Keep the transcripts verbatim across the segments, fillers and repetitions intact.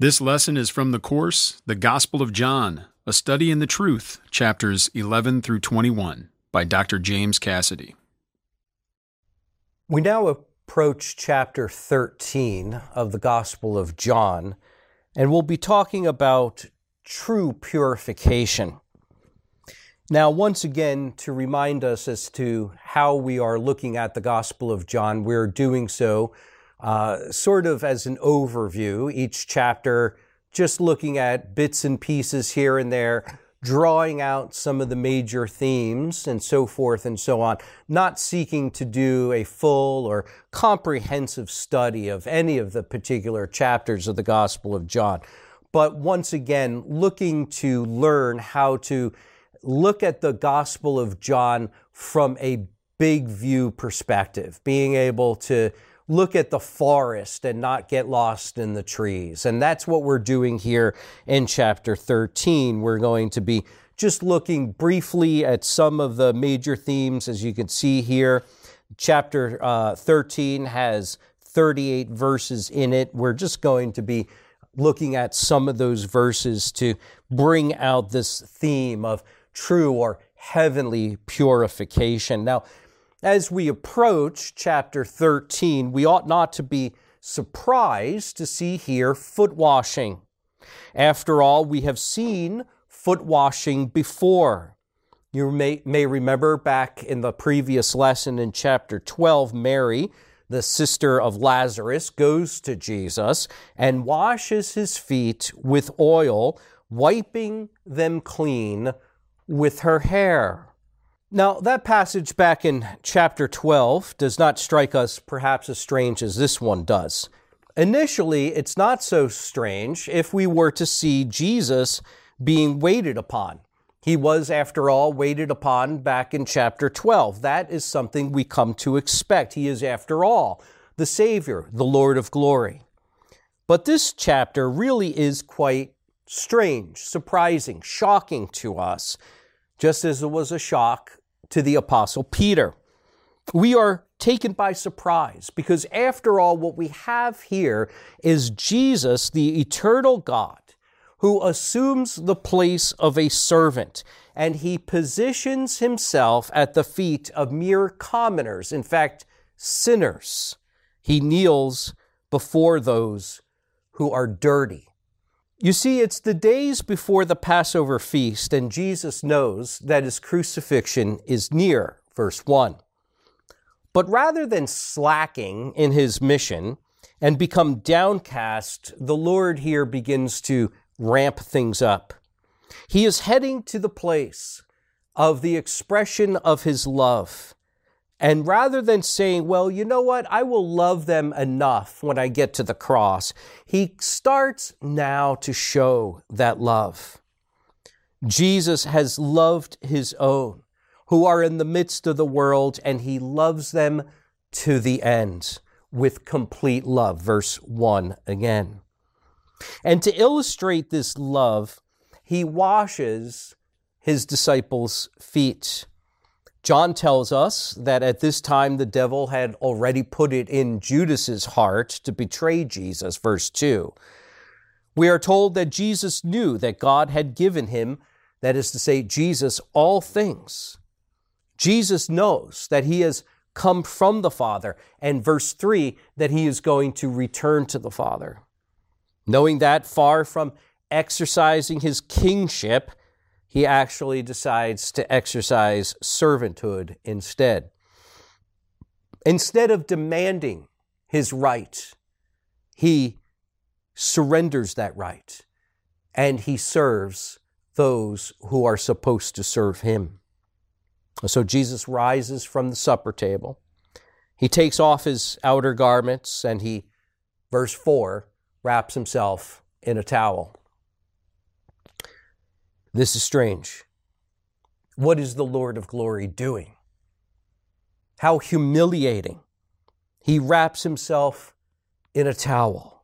This lesson is from the course, The Gospel of John, A Study in the Truth, chapters eleven through twenty-one, by Doctor James Cassidy. We now approach chapter thirteen of the Gospel of John, and we'll be talking about true purification. Now, once again, to remind us as to how we are looking at the Gospel of John, we're doing so uh, sort of as an overview, each chapter just looking at bits and pieces here and there, drawing out some of the major themes and so forth and so on, not seeking to do a full or comprehensive study of any of the particular chapters of the Gospel of John, but once again, looking to learn how to look at the Gospel of John from a big view perspective, being able to look at the forest and not get lost in the trees. And that's what we're doing here in chapter thirteen. We're going to be just looking briefly at some of the major themes, as you can see here. Chapter uh, thirteen has thirty-eight verses in it. We're just going to be looking at some of those verses to bring out this theme of true or heavenly purification. Now, as we approach chapter thirteen, we ought not to be surprised to see here foot washing. After all, we have seen foot washing before. You may, may remember back in the previous lesson in chapter twelve, Mary, the sister of Lazarus, goes to Jesus and washes his feet with oil, wiping them clean with her hair. Now, that passage back in chapter twelve does not strike us perhaps as strange as this one does. Initially, it's not so strange if we were to see Jesus being waited upon. He was, after all, waited upon back in chapter twelve. That is something we come to expect. He is, after all, the Savior, the Lord of glory. But this chapter really is quite strange, surprising, shocking to us, just as it was a shock to the Apostle Peter. We are taken by surprise because, after all, what we have here is Jesus, the eternal God, who assumes the place of a servant, and he positions himself at the feet of mere commoners, in fact, sinners. He kneels before those who are dirty. You see, it's the days before the Passover feast, and Jesus knows that his crucifixion is near, verse one. But rather than slacking in his mission and become downcast, the Lord here begins to ramp things up. He is heading to the place of the expression of his love. And rather than saying, well, you know what, I will love them enough when I get to the cross, he starts now to show that love. Jesus has loved his own who are in the midst of the world, and he loves them to the end with complete love. Verse one again. And to illustrate this love, he washes his disciples' feet. John tells us that at this time the devil had already put it in Judas's heart to betray Jesus, verse two. We are told that Jesus knew that God had given him, that is to say, Jesus, all things. Jesus knows that he has come from the Father, and verse three, that he is going to return to the Father. Knowing that, far from exercising his kingship, he actually decides to exercise servanthood instead. Instead of demanding his right, he surrenders that right, and he serves those who are supposed to serve him. So Jesus rises from the supper table. He takes off his outer garments, and he, verse four, wraps himself in a towel. This is strange. What is the Lord of glory doing? How humiliating. He wraps himself in a towel.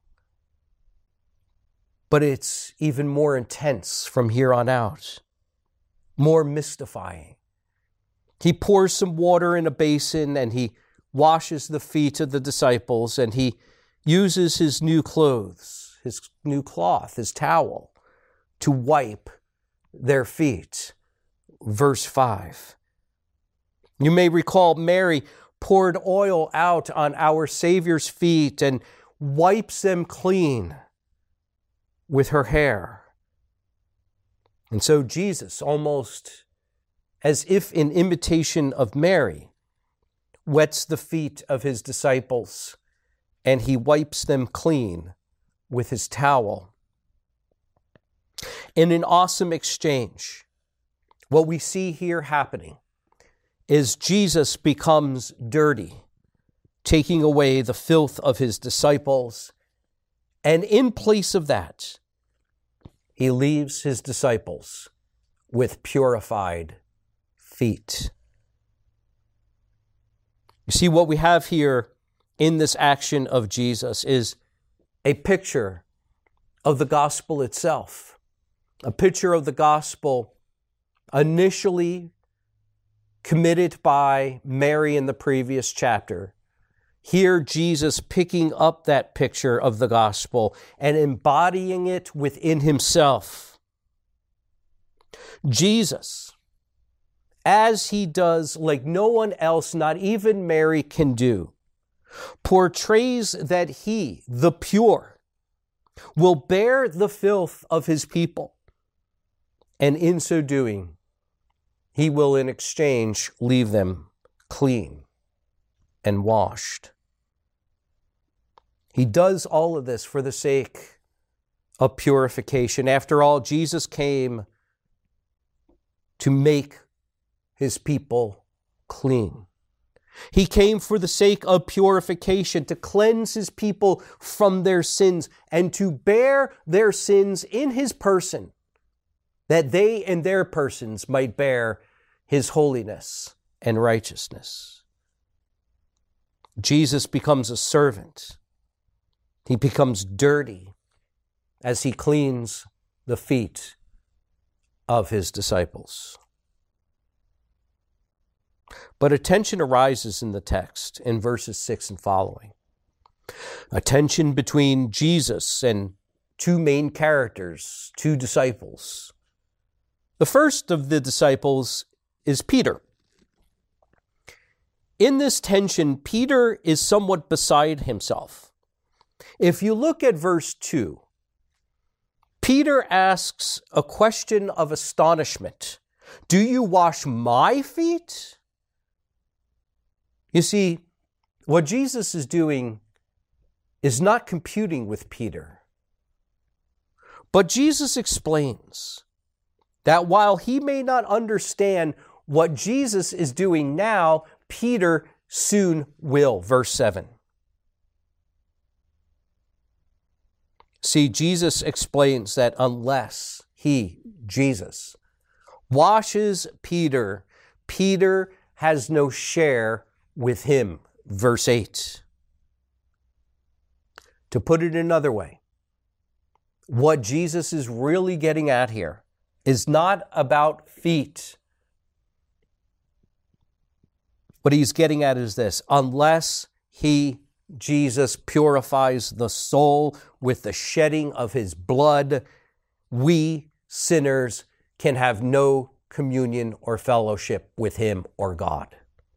But it's even more intense from here on out, more mystifying. He pours some water in a basin, and he washes the feet of the disciples, and he uses his new clothes, his new cloth, his towel, to wipe their feet. Verse five. You may recall Mary poured oil out on our Savior's feet and wipes them clean with her hair. And so Jesus, almost as if in imitation of Mary, wets the feet of his disciples, and he wipes them clean with his towel. In an awesome exchange, what we see here happening is Jesus becomes dirty, taking away the filth of his disciples, and in place of that, he leaves his disciples with purified feet. You see, what we have here in this action of Jesus is a picture of the gospel itself, a picture of the gospel initially committed by Mary in the previous chapter. Here, Jesus picking up that picture of the gospel and embodying it within himself. Jesus, as he does like no one else, not even Mary, can do, portrays that he, the pure, will bear the filth of his people. And in so doing, he will in exchange leave them clean and washed. He does all of this for the sake of purification. After all, Jesus came to make his people clean. He came for the sake of purification, to cleanse his people from their sins and to bear their sins in his person, that they and their persons might bear his holiness and righteousness. Jesus becomes a servant. He becomes dirty as he cleans the feet of his disciples. But a tension arises in the text in verses six and following. A tension between Jesus and two main characters, two disciples. The first of the disciples is Peter. In this tension, Peter is somewhat beside himself. If you look at verse two, Peter asks a question of astonishment. Do you wash my feet? You see, what Jesus is doing is not computing with Peter. But Jesus explains that while he may not understand what Jesus is doing now, Peter soon will. Verse seven. See, Jesus explains that unless he, Jesus, washes Peter, Peter has no share with him. Verse eight. To put it another way, what Jesus is really getting at here is not about feet. What he's getting at is this: unless he, Jesus, purifies the soul with the shedding of his blood, we sinners can have no communion or fellowship with him or God.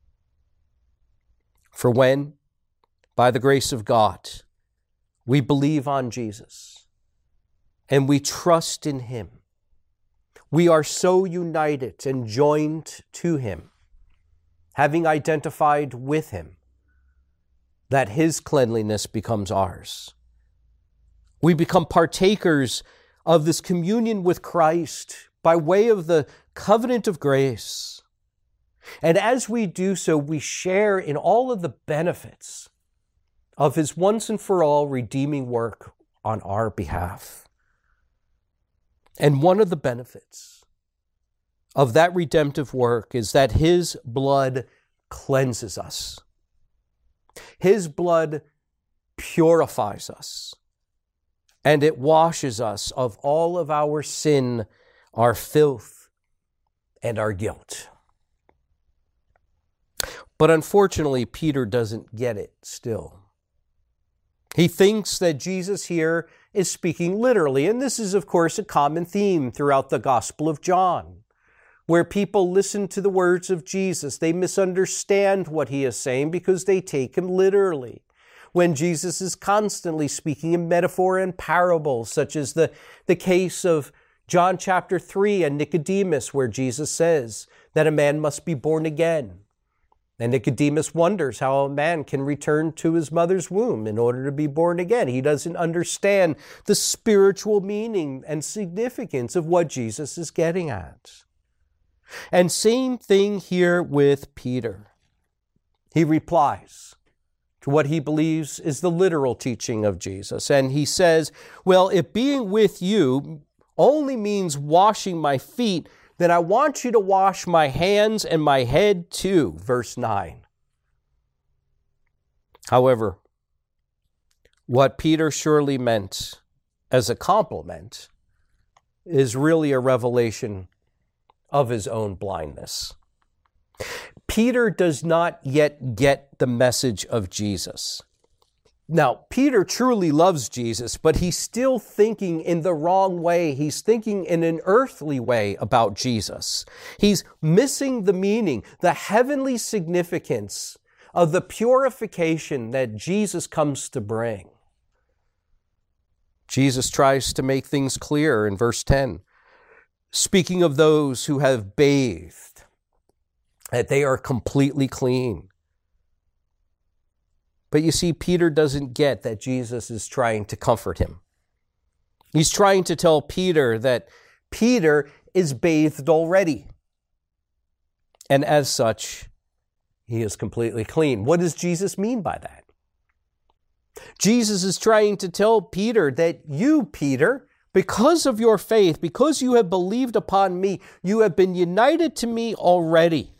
For when, by the grace of God, we believe on Jesus and we trust in him, we are so united and joined to him, having identified with him, that his cleanliness becomes ours. We become partakers of this communion with Christ by way of the covenant of grace. And as we do so, we share in all of the benefits of his once and for all redeeming work on our behalf. And one of the benefits of that redemptive work is that his blood cleanses us. His blood purifies us, and it washes us of all of our sin, our filth, and our guilt. But unfortunately, Peter doesn't get it still. He thinks that Jesus here is speaking literally. And this is, of course, a common theme throughout the Gospel of John, where people listen to the words of Jesus. They misunderstand what he is saying because they take him literally. When Jesus is constantly speaking in metaphor and parables, such as the, the case of John chapter three and Nicodemus, where Jesus says that a man must be born again. And Nicodemus wonders how a man can return to his mother's womb in order to be born again. He doesn't understand the spiritual meaning and significance of what Jesus is getting at. And same thing here with Peter. He replies to what he believes is the literal teaching of Jesus. And he says, well, if being with you only means washing my feet, then I want you to wash my hands and my head too. Verse nine. However, what Peter surely meant as a compliment is really a revelation of his own blindness. Peter does not yet get the message of Jesus. Now, Peter truly loves Jesus, but he's still thinking in the wrong way. He's thinking in an earthly way about Jesus. He's missing the meaning, the heavenly significance of the purification that Jesus comes to bring. Jesus tries to make things clear in verse ten, speaking of those who have bathed, that they are completely clean. But you see, Peter doesn't get that Jesus is trying to comfort him. He's trying to tell Peter that Peter is bathed already. And as such, he is completely clean. What does Jesus mean by that? Jesus is trying to tell Peter that you, Peter, because of your faith, because you have believed upon me, you have been united to me already.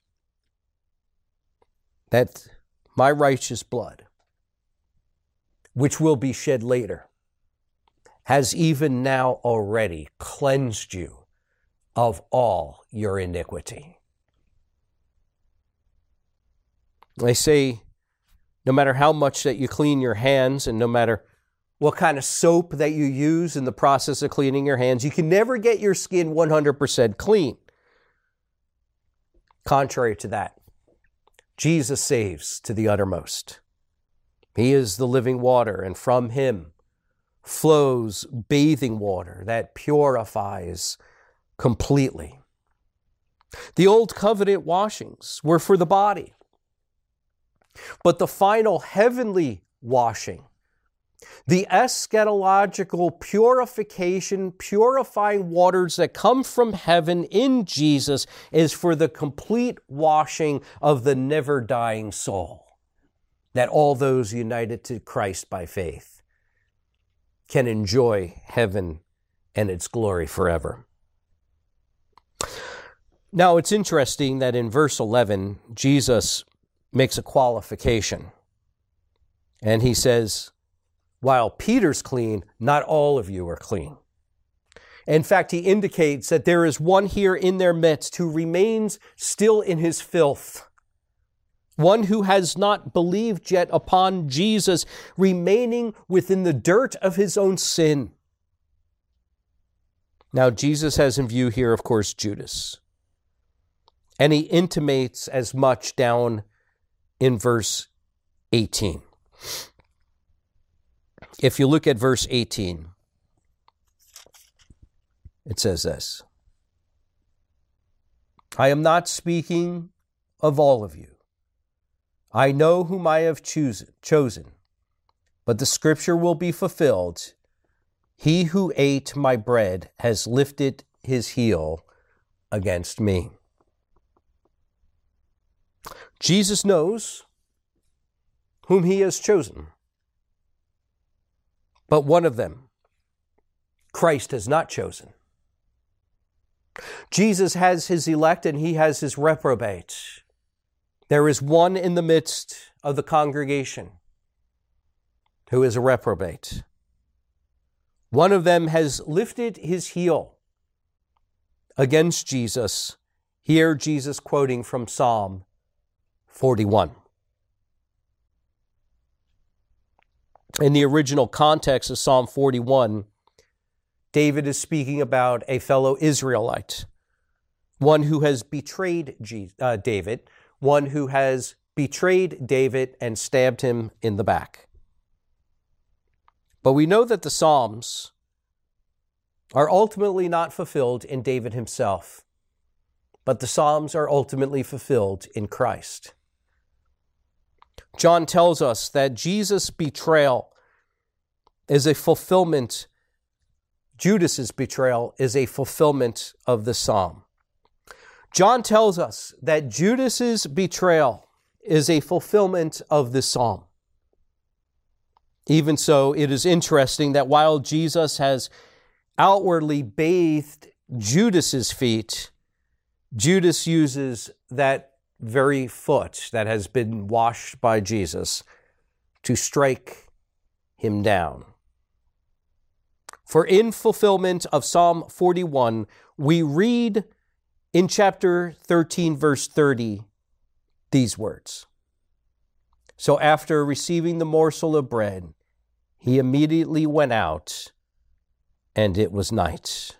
That my righteous blood, which will be shed later, has even now already cleansed you of all your iniquity. They say, no matter how much that you clean your hands and no matter what kind of soap that you use in the process of cleaning your hands, you can never get your skin one hundred percent clean. Contrary to that, Jesus saves to the uttermost. He is the living water, and from him flows bathing water that purifies completely. The old covenant washings were for the body, but the final heavenly washing, the eschatological purification, purifying waters that come from heaven in Jesus, is for the complete washing of the never-dying soul, that all those united to Christ by faith can enjoy heaven and its glory forever. Now, it's interesting that in verse eleven, Jesus makes a qualification, and he says, while Peter's clean, not all of you are clean. In fact, he indicates that there is one here in their midst who remains still in his filth. One who has not believed yet upon Jesus, remaining within the dirt of his own sin. Now, Jesus has in view here, of course, Judas. And he intimates as much down in verse eighteen. If you look at verse eighteen, it says this: I am not speaking of all of you. I know whom I have chosen, but the scripture will be fulfilled. He who ate my bread has lifted his heel against me. Jesus knows whom he has chosen. But one of them, Christ has not chosen. Jesus has his elect and he has his reprobate. There is one in the midst of the congregation who is a reprobate. One of them has lifted his heel against Jesus. Here Jesus quoting from Psalm forty-one. In the original context of Psalm forty-one, David is speaking about a fellow Israelite, one who has betrayed Je- uh, David, one who has betrayed David and stabbed him in the back. But we know that the Psalms are ultimately not fulfilled in David himself, but the Psalms are ultimately fulfilled in Christ. John tells us that Jesus' betrayal is a fulfillment, Judas's betrayal is a fulfillment of the Psalm. John tells us that Judas's betrayal is a fulfillment of the Psalm. Even so, it is interesting that while Jesus has outwardly bathed Judas's feet, Judas uses that very foot that has been washed by Jesus to strike him down. For in fulfillment of Psalm forty-one, we read in chapter thirteen, verse thirty, these words. So after receiving the morsel of bread, he immediately went out, and it was night.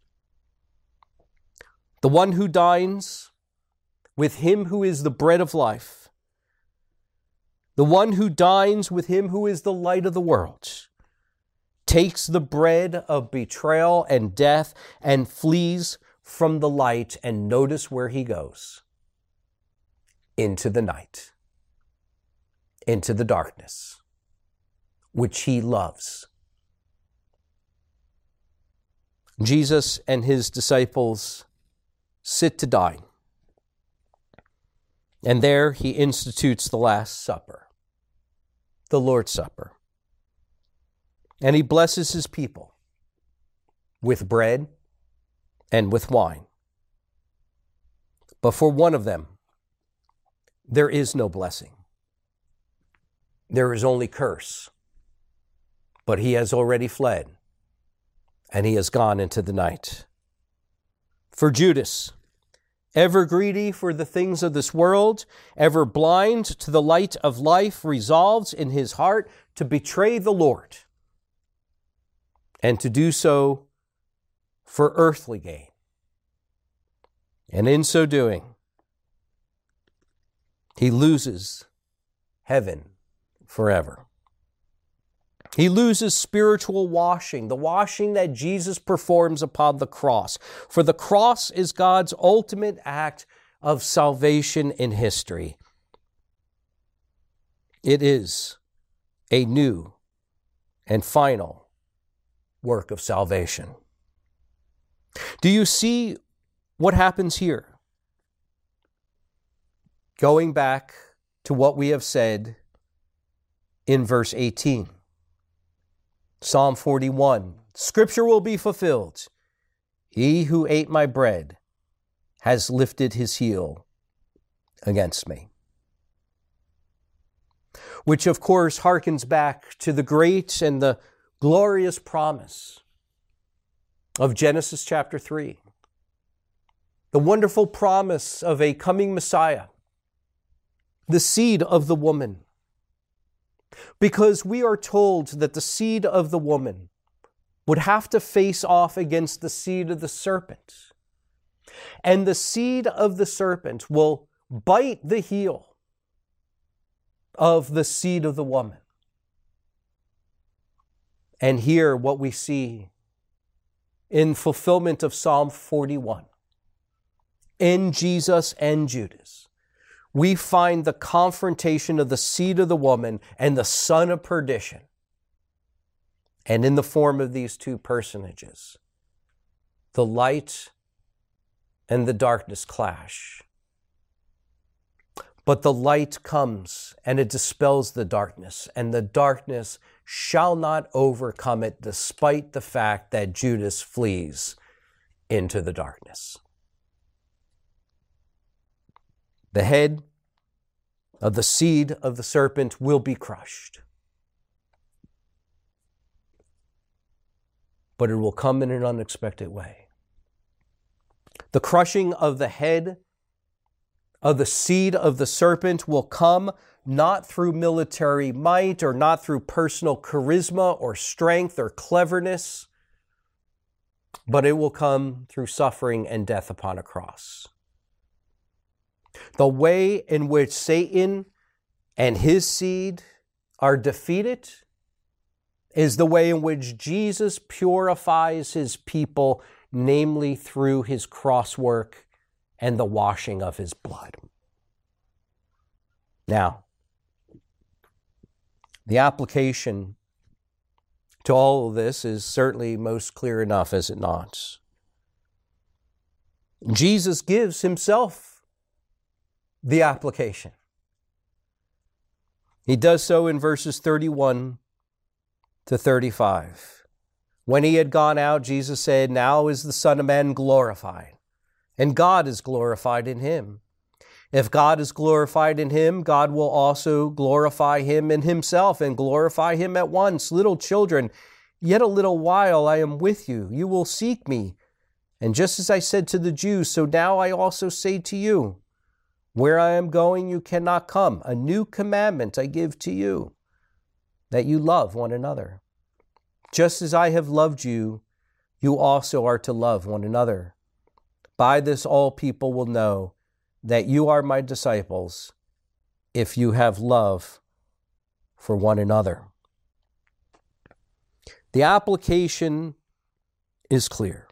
The one who dines with him who is the bread of life, the one who dines with him who is the light of the world, takes the bread of betrayal and death and flees from the light, and notice where he goes. Into the night, into the darkness, which he loves. Jesus and his disciples sit to dine, and there he institutes the Last Supper, the Lord's Supper. And he blesses his people with bread and with wine. But for one of them, there is no blessing. There is only curse. But he has already fled, and he has gone into the night. For Judas, ever greedy for the things of this world, ever blind to the light of life, resolves in his heart to betray the Lord, and to do so for earthly gain. And in so doing, he loses heaven forever. He loses spiritual washing, the washing that Jesus performs upon the cross. For the cross is God's ultimate act of salvation in history. It is a new and final work of salvation. Do you see what happens here? Going back to what we have said in verse eighteen. Psalm forty-one, Scripture will be fulfilled. He who ate my bread has lifted his heel against me. Which of course harkens back to the great and the glorious promise of Genesis chapter three. The wonderful promise of a coming Messiah, the seed of the woman. Because we are told that the seed of the woman would have to face off against the seed of the serpent. And the seed of the serpent will bite the heel of the seed of the woman. And here what we see in fulfillment of Psalm forty-one, in Jesus and Judas, we find the confrontation of the seed of the woman and the son of perdition. And in the form of these two personages, the light and the darkness clash. But the light comes and it dispels the darkness, and the darkness shall not overcome it, despite the fact that Judas flees into the darkness. The head of the seed of the serpent will be crushed. But it will come in an unexpected way. The crushing of the head of the seed of the serpent will come not through military might or not through personal charisma or strength or cleverness, but it will come through suffering and death upon a cross. The way in which Satan and his seed are defeated is the way in which Jesus purifies his people, namely through his cross work and the washing of his blood. Now, the application to all of this is certainly most clear enough, is it not? Jesus gives himself the application. He does so in verses thirty-one to thirty-five. When he had gone out, Jesus said, "Now is the Son of Man glorified, and God is glorified in him. If God is glorified in him, God will also glorify him in himself and glorify him at once. Little children, yet a little while I am with you. You will seek me. And just as I said to the Jews, so now I also say to you, where I am going, you cannot come. A new commandment I give to you, that you love one another. Just as I have loved you, you also are to love one another. By this all people will know that you are my disciples, if you have love for one another." The application is clear.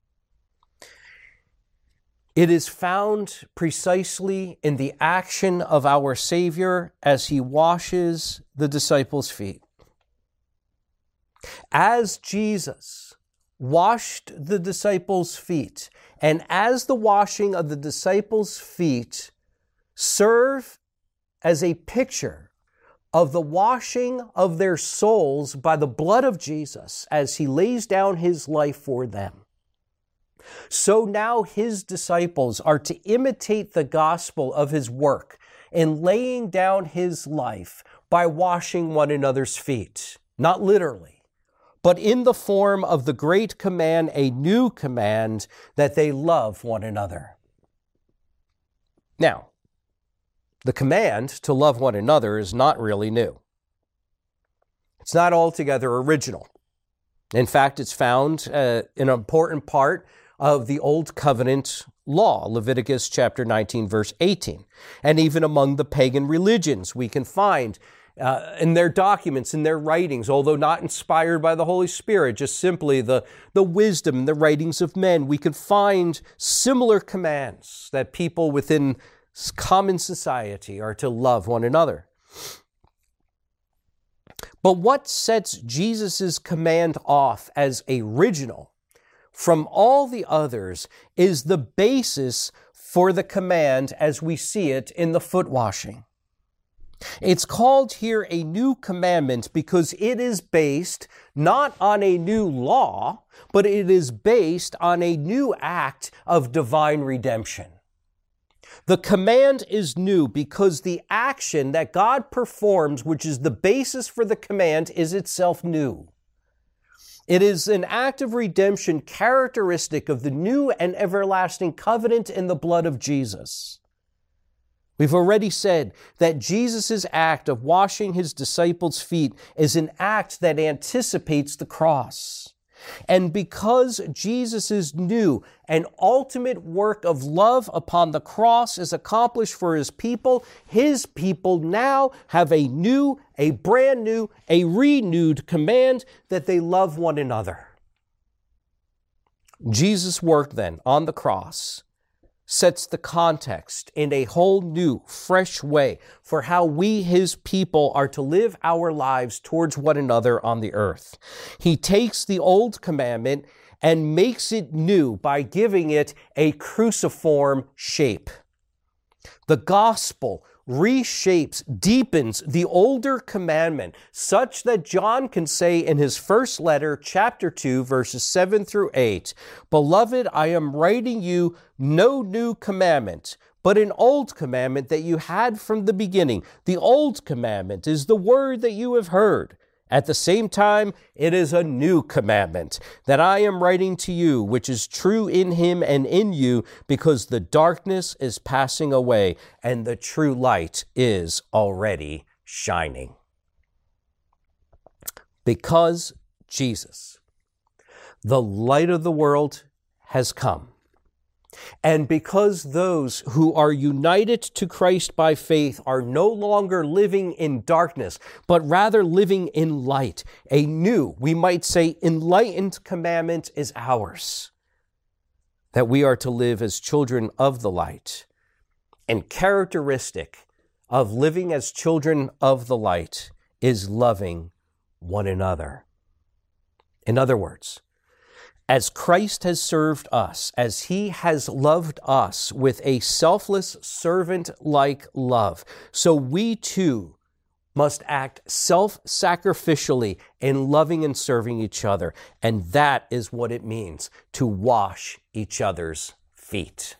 It is found precisely in the action of our Savior as he washes the disciples' feet. As Jesus washed the disciples' feet, and as the washing of the disciples' feet serve as a picture of the washing of their souls by the blood of Jesus as he lays down his life for them, so now his disciples are to imitate the gospel of his work in laying down his life by washing one another's feet, not literally, but in the form of the great command, a new command, that they love one another. Now, the command to love one another is not really new. It's not altogether original. In fact, it's found uh, an important part of the Old Covenant law, Leviticus chapter nineteen, verse eighteen. And even among the pagan religions, we can find Uh, in their documents, in their writings, although not inspired by the Holy Spirit, just simply the, the wisdom and the writings of men, we can find similar commands that people within common society are to love one another. But what sets Jesus' command off as original from all the others is the basis for the command as we see it in the foot washing. It's called here a new commandment because it is based not on a new law, but it is based on a new act of divine redemption. The command is new because the action that God performs, which is the basis for the command, is itself new. It is an act of redemption characteristic of the new and everlasting covenant in the blood of Jesus. We've already said that Jesus' act of washing his disciples' feet is an act that anticipates the cross. And because Jesus' new and ultimate work of love upon the cross is accomplished for his people, his people now have a new, a brand new, a renewed command that they love one another. Jesus' work then on the cross sets the context in a whole new, fresh way for how we, his people, are to live our lives towards one another on the earth. He takes the old commandment and makes it new by giving it a cruciform shape. The gospel reshapes, deepens the older commandment such that John can say in his first letter, chapter two, verses seven through eight, "Beloved, I am writing you no new commandment, but an old commandment that you had from the beginning. The old commandment is the word that you have heard. At the same time, it is a new commandment that I am writing to you, which is true in him and in you, because the darkness is passing away and the true light is already shining. Because Jesus, the light of the world, has come, and because those who are united to Christ by faith are no longer living in darkness, but rather living in light, a new, we might say, enlightened commandment is ours, that we are to live as children of the light. And characteristic of living as children of the light is loving one another. In other words, as Christ has served us, as he has loved us with a selfless, servant-like love, so we too must act self-sacrificially in loving and serving each other. And that is what it means to wash each other's feet.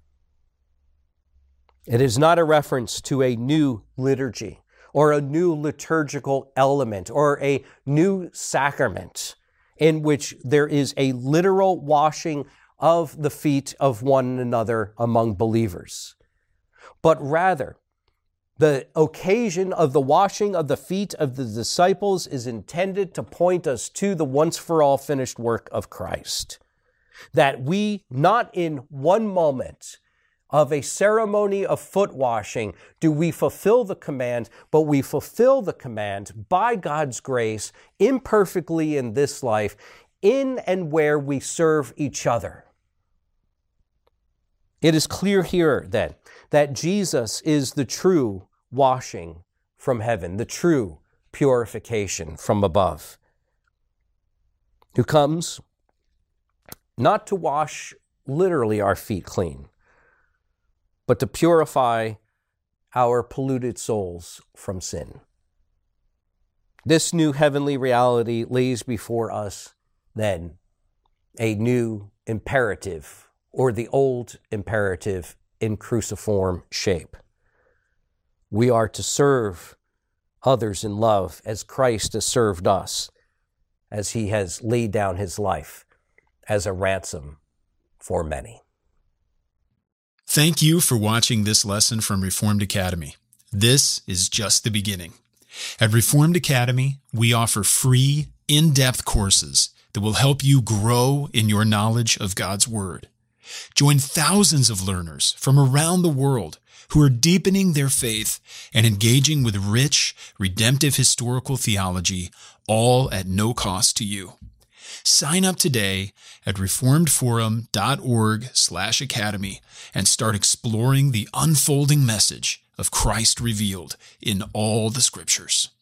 It is not a reference to a new liturgy or a new liturgical element or a new sacrament in which there is a literal washing of the feet of one another among believers. But rather, the occasion of the washing of the feet of the disciples is intended to point us to the once-for-all finished work of Christ. That we, not in one moment of a ceremony of foot washing, do we fulfill the command, but we fulfill the command by God's grace imperfectly in this life, in and where we serve each other. It is clear here, then, that Jesus is the true washing from heaven, the true purification from above, who comes not to wash literally our feet clean, but to purify our polluted souls from sin. This new heavenly reality lays before us, then, a new imperative, or the old imperative in cruciform shape. We are to serve others in love as Christ has served us, as he has laid down his life as a ransom for many. Thank you for watching this lesson from Reformed Academy. This is just the beginning. At Reformed Academy, we offer free, in-depth courses that will help you grow in your knowledge of God's Word. Join thousands of learners from around the world who are deepening their faith and engaging with rich, redemptive historical theology, all at no cost to you. Sign up today at reformedforum.org slash academy and start exploring the unfolding message of Christ revealed in all the Scriptures.